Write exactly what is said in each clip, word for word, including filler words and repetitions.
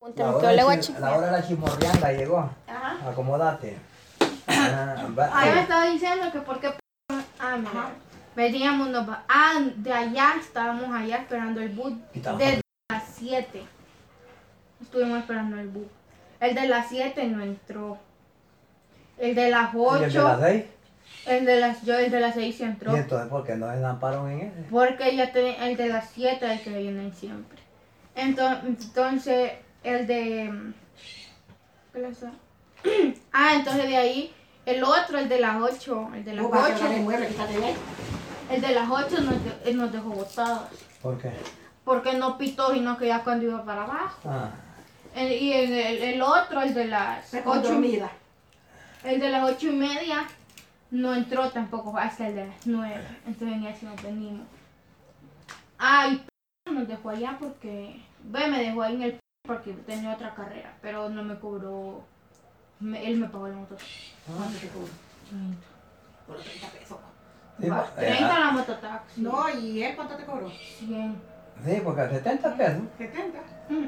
La hora, de chi- la hora de la chimorreanda llegó. Ajá. Acomódate. Ah, va- Ahí me estaba diciendo que por qué. Ah, mira. Veníamos, nos va- ah, de allá, estábamos allá esperando el bus Quitamos. desde las siete. Estuvimos esperando el bus. El de las siete no entró. El de las ¿Y el de ocho. las seis? El de las, yo el de las seis sí entró. ¿Y entonces por qué no se lamparon en ese? Porque ya te- el de las siete es el que vienen siempre. Entonces, entonces el de... ¿Qué le hace? Ah, entonces de ahí, el otro, el de las ocho, el de las Tú vas a ocho, quebrar el mueble, quítate de ahí. el de las ocho nos, de- él nos dejó botados. ¿Por qué? Porque no pitó, sino que ya cuando iba para abajo. Ah, El- y el, el- el otro, el de las Se quedó ocho, dormida. el de las ocho y media, no entró tampoco hasta el de las nueve. Entonces ni así nos venimos. Ay, nos dejó allá porque, ve, me dejó ahí en el porque tenía otra carrera, pero no me cobró, me- él me pagó el motor. ¿Cuánto te cobro? treinta. Por los treinta pesos. sí, Va, pues, eh, treinta ah, la mototaxi. No, ¿y él cuánto te cobró? cien. sí, porque a setenta pesos. setenta. Mm.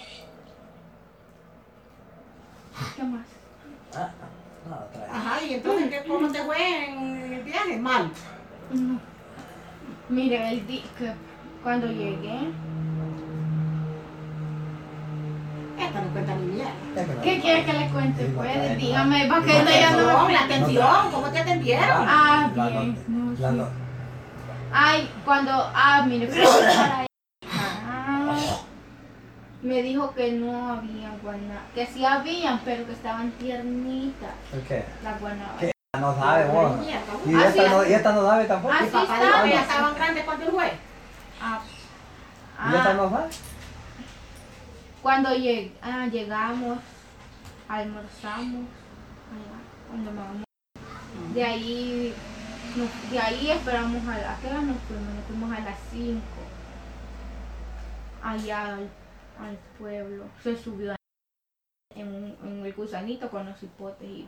¿Qué más? Ah, no, trae. Ajá, y entonces, ¿qué- ¿cómo te fue en el viaje? Mal. No. Mire, el di que cuando llegué, Esta no cuenta ni mierda. Es que no ¿qué le quiere pagan. que le cuente? Sí, no Pues trae, dígame, no. para que Sí, no no ya trae. no me... Atención, la atención, ¿cómo te atendieron? Ah, La bien. no- No, la sí. no- Ay, cuando, ah, mire, fue para ahí. Ah, me dijo que no había guanábana, que sí habían, pero que estaban tiernitas ¿Por qué? las guanábanas. ¿Qué? No sabe vos. Mierda, Y Ah, esta sí. no, y esta no sabe tampoco. Ah, Mi sí papá dijo está. que ya estaban grandes cuando él fue. Ah, Y esta ah, no sabe. cuando lleg ah, llegamos, almorzamos, allá, cuando me vamos. De ahí, nos- de ahí esperamos a las, ¿a qué hora nos fuimos? Nos fuimos a las cinco, allá al, al pueblo. Se subió en, un- en el gusanito con los hipotes y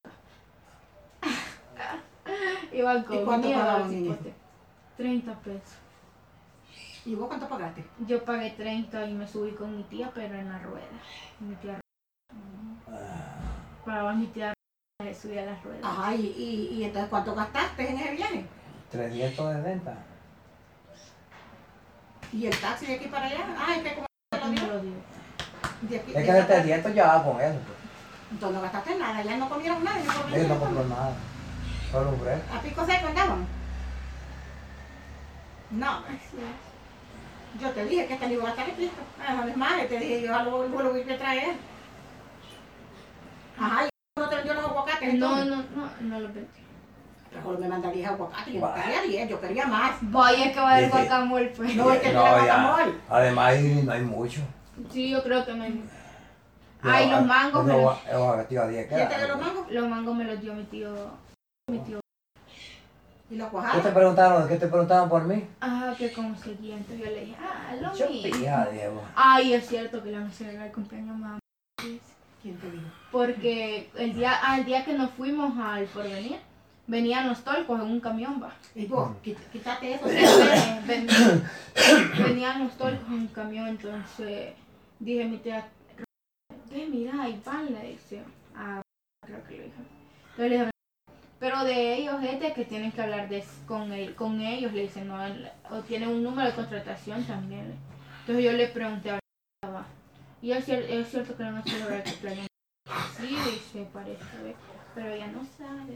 iban con ¿Y cuánto miedo pagaban los en hipotes. treinta pesos. ¿Y vos cuánto pagaste? Yo pagué treinta y me subí con mi tía, pero en la rueda. Mi tía para mi tía se subía a las ruedas. Ajá, y, y, y entonces ¿cuánto gastaste en ese viaje? trescientos sesenta. ¿Y el taxi de aquí para allá? Ay, ¿qué cómo te lo Me dio? lo dio. De aquí, Es de que acá- setecientos ya va con eso. Pues. Entonces no gastaste nada, ya no comieron nada. No Ellos comieron no nada. compró nada. Solo un fresco. ¿A pico seco andaban? No, Así es. yo te dije que este no iba a gastar el pisto. Ah, es más, te dije, yo lo, lo, lo voy a traer. Ajá, y no te vendió los aguacates. No, entonces? no, no, no lo vendí. Mejor me mandaría aguacate, yo no Bah. quería diez, yo quería más. Vaya que va a haber Sí, sí. guacamole, pues. No, es que No, no era ya. guacamole. Además ahí no hay mucho. Sí, yo creo que no hay. Ay, los mangos me los, ¿Quién te dio los mangos? los mangos me los dio mi tío. Mi tío. ¿Y los ¿Qué te cuajados? preguntaron? ¿Qué te preguntaron por mí? Ah, que como seguía. Entonces yo le dije, ah, lo Yo mismo. pija, Diego. Ay, es cierto que le vamos a celebrar el cumpleaños a mamá. ¿Quién te dijo? Porque el día, ah, el día que nos fuimos al porvenir, venían los tolcos en un camión, va. Y vos, quí- quítate eso. Ven- ven- Venían los tolcos en un camión, entonces dije a mi tía, ve, mira, ahí van, le dice. Ah, creo que lo dije. Entonces le dije, pero de ellos es de que tienen que hablar de, con, el, con ellos, le dicen, no, el- o tienen un número de contratación también. Entonces yo le pregunté a la va. Y es, cier- es cierto que no me celebrar el cumpleaños. Sí, dice, parece, ve, pero ella no sabe.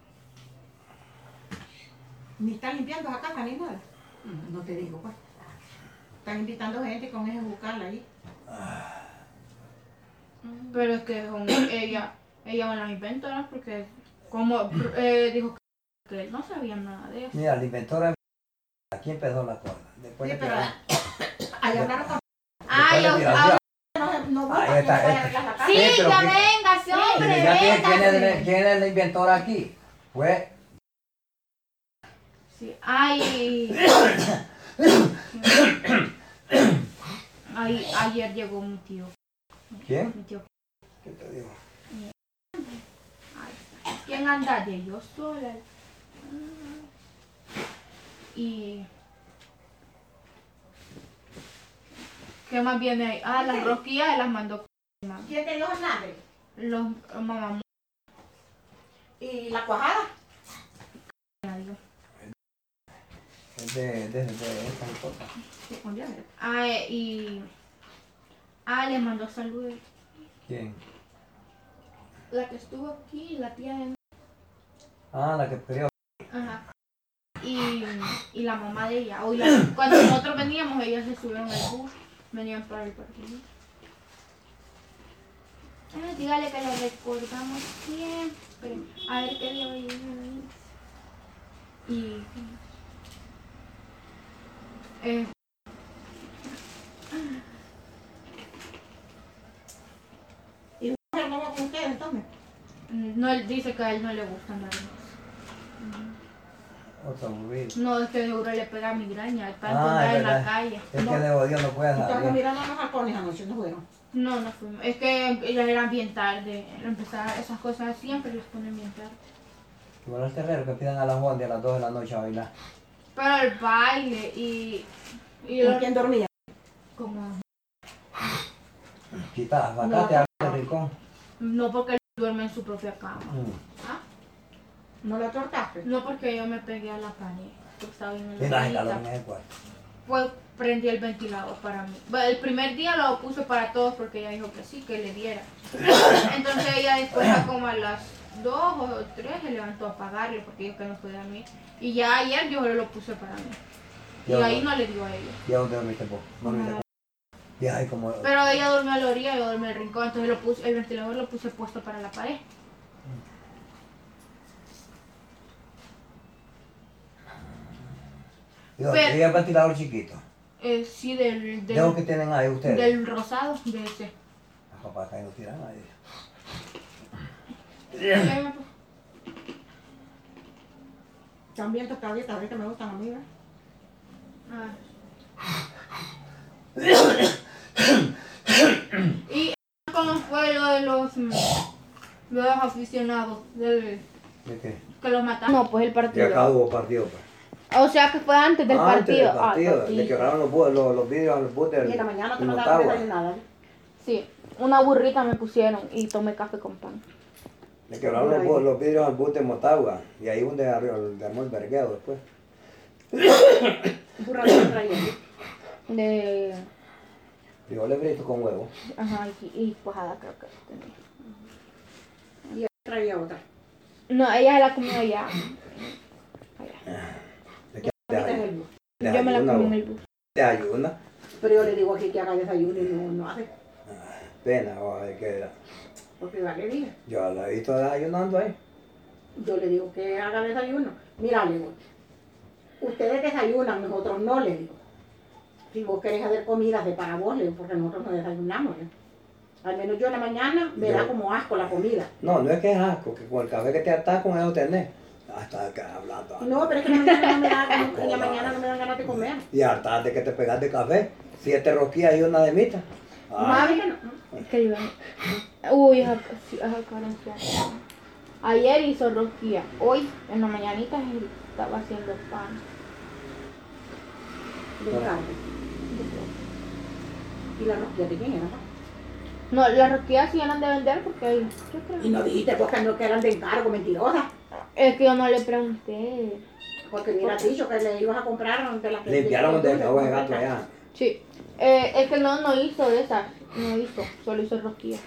Ni están limpiando esa casa ni nada. Mm, No te digo, pues. Están invitando gente con ese bucal ahí. Pero es que con ella, ella me las inventora porque como eh, dijo que él no sabía nada de eso. Mira, el inventor de... Aquí empezó la cosa. Después Sí, de pero que... ahí hablaron con... Ay, después de yo- tiración. No, no, Ahí buscan, está, no pueden este. arreglar la casa. sí, Sí, pero ya que- venga, sí, hombre, Ya tiene- ¿quién, es el, véngase. ¿Quién es el inventor aquí? Fue... Sí, ay. Ay, ayer llegó mi tío. ¿Quién? Mi tío. ¿Qué te digo? Ay, ¿quién anda de yo sola? Y ¿Qué más viene ahí? Ah, las rosquillas las mandó con mamá. ¿Quién te dio vinagre? Los mamá. ¿Y la cuajada? Es de, de, de, de esta cosa. Sí, con vinagre. Ah, y... Ah, les mandó saludos. ¿Quién? La que estuvo aquí, la tía de... Ah, la que crió. Ajá. Y, y la mamá de ella. O la- cuando nosotros veníamos, ellas se subieron al bus. Venían para el partido. Eh, dígale que lo recordamos siempre. A ver qué día va a llegar. Y... Eh, ¿Y mujer no va con ustedes entonces? no, él dice que a él no le gusta andar más. Otro aburrido. No, es que seguro le pega migraña. Tanto Ah, andar es en la verdad. calle. Es No. que de odio no puede Ustedes salir. miraron a los halcones anoche, ¿no fueron? No, no fuimos. Es que ya eran bien tarde. Empezar esas cosas siempre les ponen bien tarde. Igual al terrero que pidan a las once a las dos de la noche a bailar. Pero el baile y... y ¿Con lo- quién dormía? como... Quitas, bacate No. a del rincón. No porque él duerme en su propia cama. Mm. ¿Ah? ¿No la tortaste? No porque yo me pegué a la pared. Yo estaba bien en Y la la calor camita. en el cuarto. Pues prendí el ventilador para mí. Bueno, el primer día lo puse para todos porque ella dijo que sí, que le diera. Entonces ella después a como a las dos o tres se levantó a apagarlo porque dijo que no podía dormir. Y ya ayer yo lo puse para mí. Y Ya, ahí no. no le dio a ella. ¿Y a dónde dormiste vos? No dormiste No. con... Y ahí como... Pero ella durmió a la orilla y yo dormí en el rincón. Entonces lo puse, el ventilador lo puse puesto para la pared. ¿Y dónde? Pero- ¿Y el ventilador chiquito? Eh, sí, del, ¿De los que del, tienen ahí ustedes? del rosado, de ese. Las papás que no tiran ahí. También tostaditas, ahorita me gustan a mí, ¿verdad? Ah. Y cómo fue lo de los, mm, de los aficionados del, ¿De qué? que los mataron. No, pues el Ya partido. acá hubo partido, pues. O sea que fue antes del Antes partido. del partido. Ah, Le sí. quebraron los, bu- los, los vidrios al bus del Y en la mañana te del mandaron Motagua. desayunada. Sí, una burrita me pusieron y tomé café con pan. Le quebraron los, bu- los vidrios al bus de Motagua. Y ahí donde arri- de armó el vergueo después. Burra de traía. De... Frijoles fritos con huevo. Ajá, y, y cuajada creo que tenía. Y él traía otra. No, ella se la comió allá. Allá. ¿De qué Ahorita te es el bus. Yo me la comí en el bus. ¿Te ayuda? Pero yo le digo aquí que haga desayuno y no, no hace. Pena, o de que era. Porque va que diga. Yo la he visto desayunando ahí. Yo le digo que haga desayuno. Mira, le digo, ustedes desayunan, nosotros no, le digo. Si vos querés hacer comida, de para vos, le digo, porque nosotros no desayunamos. le digo. Al menos yo en la mañana me da Yo- como asco la comida. No, no es que es asco, que con el café que te atas con eso tenés. Hasta acá hablando. No, pero es que en la mañana no me, da, en la mañana no me dan ganas de comer. Y hartar de que te pegaste café. Siete rosquillas y una de mita. Ah, Mami, que no. ¿Qué iba? Uy, esa, sí, esa carencia. Ayer hizo rosquilla. Hoy, en la mañanita, él estaba haciendo pan. De carne. ¿Y la rosquilla de quién era? No, las rosquillas sí eran de vender porque yo creo. Y no dijiste vos que no que eran de encargo, mentirosa. Es que yo no le pregunté. Porque me hubieras dicho que le ibas a comprar de las que... limpiaron de- de nuevo de gato allá. Sí. Eh, es que no, no hizo de esas. No hizo. Solo hizo rosquillas.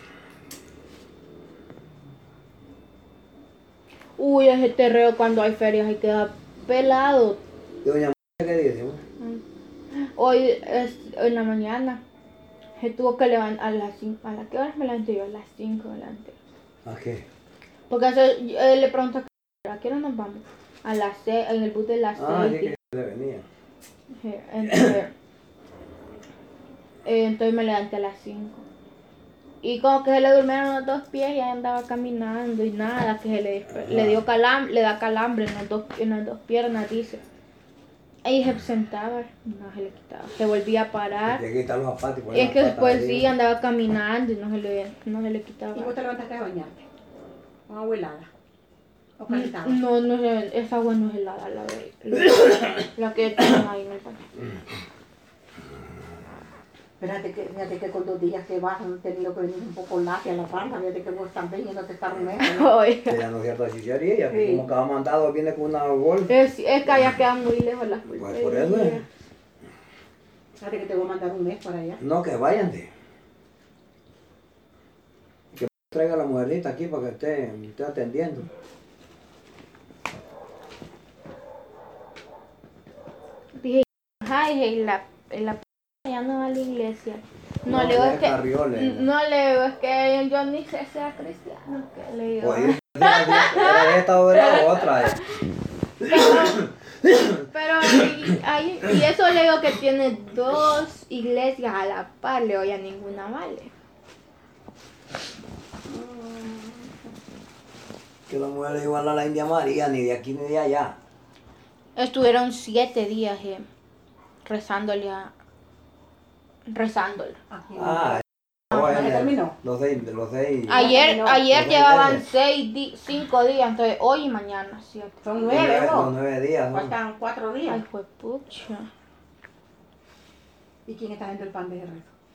Uy, ese terreo cuando hay ferias y queda pelado. Y doña M- ¿qué dice? Hoy, es, en la mañana, se tuvo que levantar a las cinco. ¿A las qué horas me levanté yo? A las cinco me levanté. ¿A qué? Porque eso, él le preguntó a qué hora nos vamos. A las seis, en el bus de las Ah, sí seis. que le venía. Sí, Entonces, eh, entonces me levanté a las cinco. Y como que se le durmieron los dos pies y ahí andaba caminando y nada, que se le, despe- le dio calambre, le da calambre en las dos, en las dos piernas, dice. Y se sentaba, no se le quitaba, se volvía a parar. Tiene que quitar los zapatos y Y poner es las que patas después arriba. sí andaba caminando y no se le, no se le quitaba. ¿Y vos te levantaste a bañarte? ¿Con agua helada? ¿O calentada? No, no sé, esa agua no es helada, la, de- la, la que tienen ahí en el baño. Fíjate que, fíjate que con dos días que vas han tenido que venir un poco lápiz a la panza, fíjate que vos también yéndote esta remedio. ¿no? Oiga. Que ya no es cierto hechicería, Sí. como que ha mandado viene con una bolsa. Es, es que allá quedan muy lejos las Pues pulperías. por eso es. Fíjate que te voy a mandar un mes para allá. No, que vayan de. Que traiga a la mujerita aquí para que esté, esté atendiendo. Dije, ay, y la, y la p ya no va a la iglesia. No, No, le digo ya es que, Carrioles. no le digo es que yo ni sé sea cristiano, que le digo. Oye, era esta o era otra. eh. Pero y, ahí- y eso le digo que tiene dos iglesias a la par, le digo, ya ninguna vale. Que la mujer es igual a la India María, ni de aquí ni de allá. Estuvieron siete días eh, rezándole a rezándole. Aquí. Ah, Ah, bueno, ¿ya se terminó? Los seis, los seis. Ayer, terminó. ayer Los llevaban seis seis, di- cinco días, entonces hoy y mañana siete. Son los nueve, nueve, los vos. nueve días, ¿no? Faltan cuatro días. Ay, fue pucha. ¿Y quién está haciendo el pan de rezo?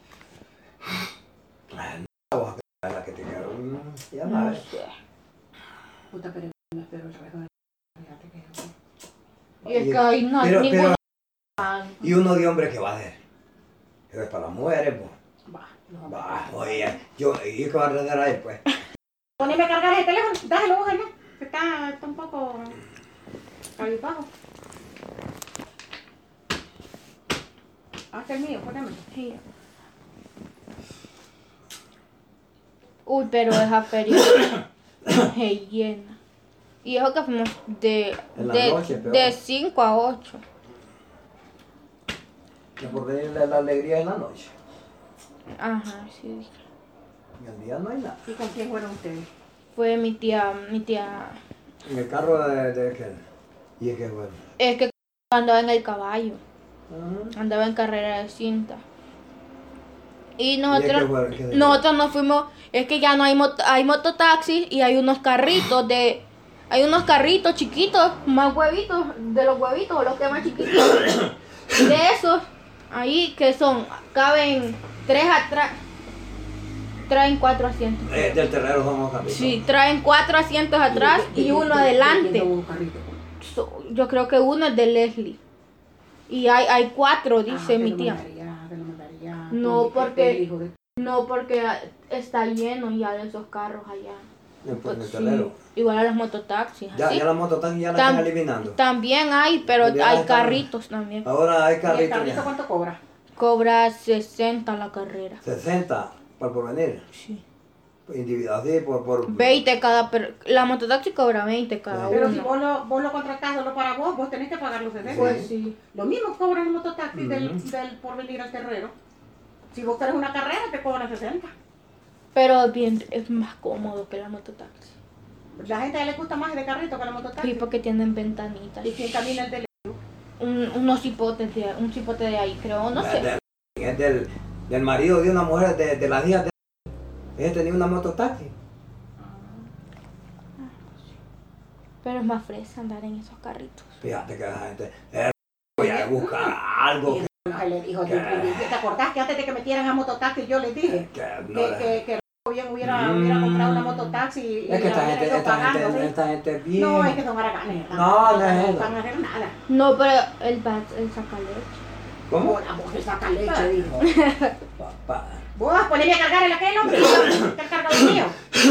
Ah, no, vos, la que te quedaron, ya No sabes. sé. Puta, pero me espero el rezo de fíjate que... Y es que ahí no hay Pero- ningún pero- pan. Y uno de hombre que va a hacer. Eso es para las mujeres, pues. Va, los vamos a Va, hacer. oye, yo, ¿y qué va a arreglar ahí, pues? Poneme a cargar el teléfono, dáselo vos, ¿no? Que está, está un poco cabizbajo. Haz el mío, ponémelo. Sí. Uy, pero esa feria se llena. Y eso que fuimos de, En la de, noche, peor. de cinco a ocho. Que por venirle la alegría en la noche. Ajá, sí. En el día no hay nada. ¿Y con quién fueron ustedes? Fue mi tía, mi tía. En el carro de, de aquel. Y es que bueno. Es que andaba en el caballo, Ajá. andaba en carrera de cinta. Y ¿Y es que nosotros, bueno? ¿Qué de- nosotros nos fuimos, es que ya no hay mot hay mototaxis y hay unos carritos de, hay unos carritos chiquitos, más huevitos, de los huevitos, los que más chiquitos. De esos, ahí que son, caben tres atrás, traen cuatro asientos. Eh, del terreno somos capítulos. Sí, traen cuatro asientos atrás y uno adelante. So- yo creo que uno es de Leslie. Y hay, hay cuatro, dice mi tía. No, porque- No, porque está lleno ya de esos carros allá. En, pues, en el Sí, terreno. igual a los mototaxis. Ya, así. ya las mototaxis ya las Tam- están eliminando. También hay, pero Ya hay están- carritos también. Ahora hay ¿Y el carritos carrito ya. cuánto cobra? Cobra sesenta la carrera. sesenta para porvenir. Sí. Individual, así por, por veinte cada per- la mototaxi cobra veinte cada Sí. Pero si uno. vos lo, vos lo contratás solo para vos, vos tenés que pagar los sesenta. Pues sí. Lo mismo cobran los mototaxis del, Ujú. del por venir al terreno. Si vos querés una carrera, te cobran sesenta. Pero bien, es más cómodo que la mototaxi. La gente ya le gusta más el de carrito que la mototaxi. Sí, porque tienen ventanitas. ¿Y quién camina el del? Un, unos cipotes de, un cipote de ahí, creo, no Es sé. del, es del, del marido de una mujer, de, de las hijas de ella tenía una mototaxi. Pero es más fresa andar en esos carritos. Fíjate que la gente eh, voy a buscar algo que, No, le dijo, ¿Qué? ¿te acordás que antes de que metieran a mototaxi yo les dije que no que, le- que, que bien hubiera, Mm. hubiera comprado una mototaxi y es que esta la hubiera gente, ido esta pagando, gente, ¿sí? esta gente es bien. No, es que son haraganes. No, no es eso. No van a hacer nada. No, pero el bat, el saca leche. ¿Cómo? Vos, la mujer saca leche, dijo. Papá. Vos, poneme a cargar el aquel hombre, yo te cargo el mío.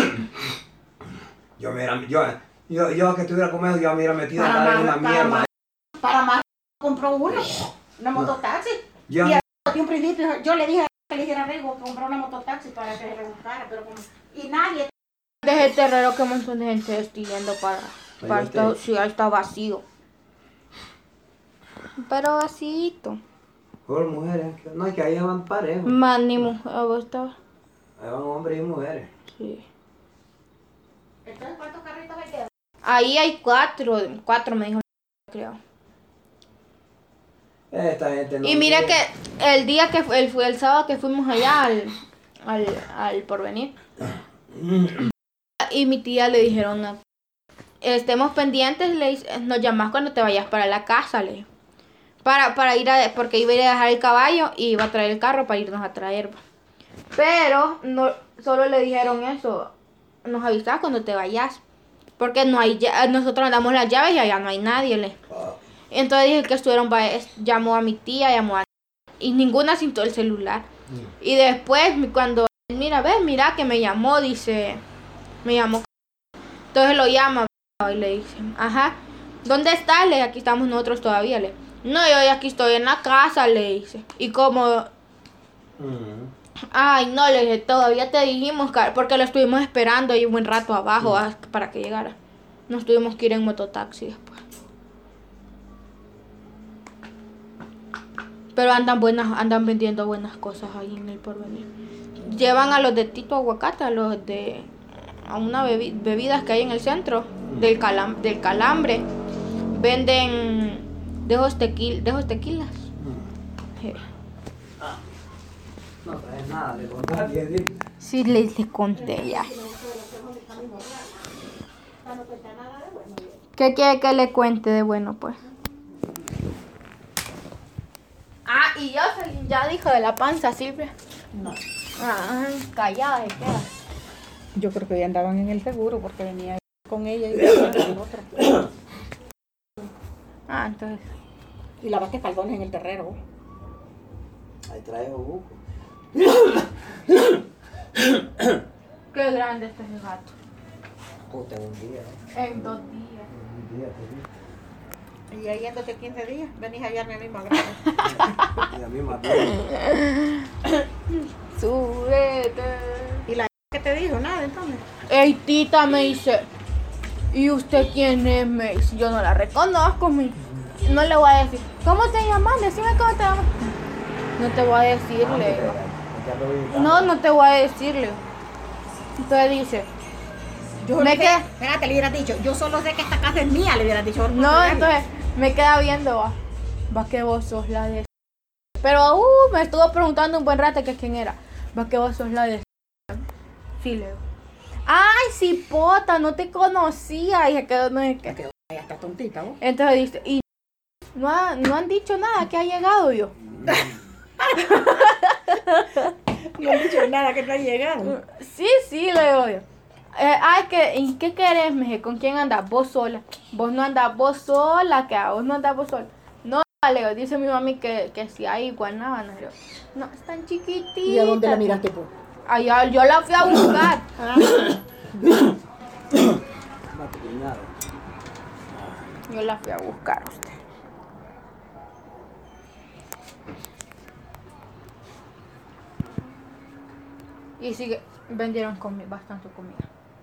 Yo mira, yo, yo, yo que estuviera comiendo, yo me hubiera metido a Para andar en más, una para mierda. más, para más, compró uno, una mototaxi. Yo, Y a de un principio yo le dije a que le dijera a Rigo que compró una mototaxi para que se rebuscara, pero como... Y nadie... Desde el terreno que un montón de gente está yendo para, para Ahí estar, está. sí, ahí está vacío. Pero vacío. por mujeres, que- no, es que ahí van parejos. Más ni mujer, a vos estaba. Ahí van hombres y mujeres. Sí. Entonces, ¿cuántos carritos hay que Ahí hay cuatro, cuatro me dijo, creo. Esta gente no. Y mira quiere. que el día que fue, el, fue el sábado que fuimos allá al, al, al Porvenir. Y mi tía le dijeron, a- estemos pendientes, le dice, nos llamas cuando te vayas para la casa, le dijo. Para, para ir a, porque iba a ir a dejar el caballo y iba a traer el carro para irnos a traer. Pero no, solo le dijeron eso, nos avisas cuando te vayas. Porque no hay, nosotros damos las llaves y allá no hay nadie. Le. Entonces dije que estuvieron, llamó a mi tía, llamó a... Y ninguna sintió el celular. Mm. Y después cuando, mira, ves, mira que me llamó, dice, me llamó. Entonces lo llama y le dice, ajá, ¿dónde estás? Le, aquí estamos nosotros todavía, le. No, yo aquí estoy en la casa, le dice. Y como... Mm. Ay, no, le dije, todavía te dijimos, porque lo estuvimos esperando ahí un buen rato abajo mm. para que llegara. Nos tuvimos que ir en mototaxi después. Pero andan buenas, andan vendiendo buenas cosas ahí en el Porvenir. Llevan a los de Tito Aguacate, a los de... a una bebi, bebidas que hay en el centro del, calam, del Calambre. Venden de esos, tequil, de esos tequilas. Mm. Sí. No traes nada, le conté. Sí, les, les conté ya. ¿Qué quiere que le cuente de bueno, pues? Ah, y yo ya dijo de la panza, Silvia. No. Ah, callada, ¿de qué? Yo creo que ya andaban en el seguro porque venía con ella y con otra. Ah, entonces. Y lavaste caldones en el terrero. Ahí trae buco. Qué grande este gato. Puta, en un día. En dos días. En un día, te Y ahí yéndote quince días, venís a hallarme a mí más grande. Y a mí más grande. Súbete. ¿Y la que te dijo? Nada, entonces. Ey, tita, me dice. ¿Y usted quién es? Me dice. Yo no la reconozco, mi. No le voy a decir. ¿Cómo te llamas? Decime cómo te llamas. No te voy a decirle. No, no te voy a decirle. Entonces dice. Yo me no queda... sé, espérate, le hubieras dicho, yo solo sé que esta casa es mía, le hubieras dicho. No, entonces me queda viendo, va. Va que vos sos la de... Pero, uh, me estuvo preguntando un buen rato que quién era. Va que vos sos la de... Sí, Leo. Ay, cipota, no te conocía. Y se quedó, no sé qué. Ya está tontita, vos. Entonces dice, y no, ha, no han dicho nada que ha llegado yo. No han dicho nada que no ha llegado. Sí, sí, le digo yo. Eh, ay, que, ¿y qué querés, meje? ¿Con quién andas? Vos sola. Vos no andás vos sola, que vos no andás vos sola. No, Leo, dice mi mami que, que si hay guanábanas. Leo. No, están chiquititas. ¿Y a dónde la miraste, pues? Allá, yo la fui a buscar. Yo la fui a buscar a usted. Y sí, vendieron comi- bastante comida.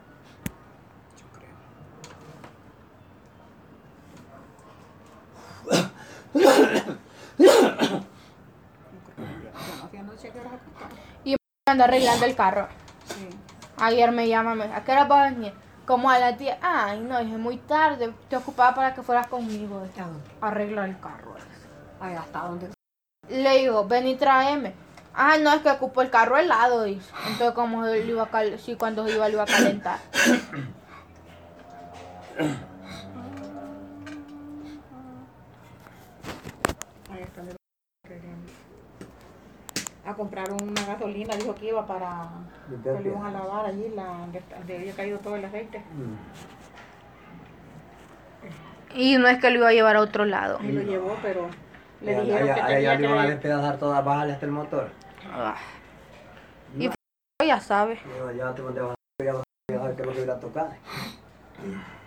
Y ando arreglando el carro. Sí. Ayer me llama, me dice, ¿a qué hora vas a venir? Como a las diez. Ay, no, dije, muy tarde. Te ocupaba para que fueras conmigo. ¿A dónde? Arreglar el carro. Ay, ¿hasta dónde? Le digo, ven y tráeme. Ah, no, es que ocupo el carro helado, dice. Entonces, como lo iba a cal- sí, cuando iba, lo iba a calentar. Ahí está. A comprar una gasolina, dijo que iba para que le iban a lavar allí, la, donde, donde había caído todo el aceite. Mm. Y no es que lo iba a llevar a otro lado. Y lo llevó, pero le Ya, dijeron ya, que ya, tenía ya que... le iban a despedazar todas, bajarle hasta el motor. Ah. Y No. ya sabe. Ya, ya te mandé a bajar, ya vas a dejar que lo que iba a tocar.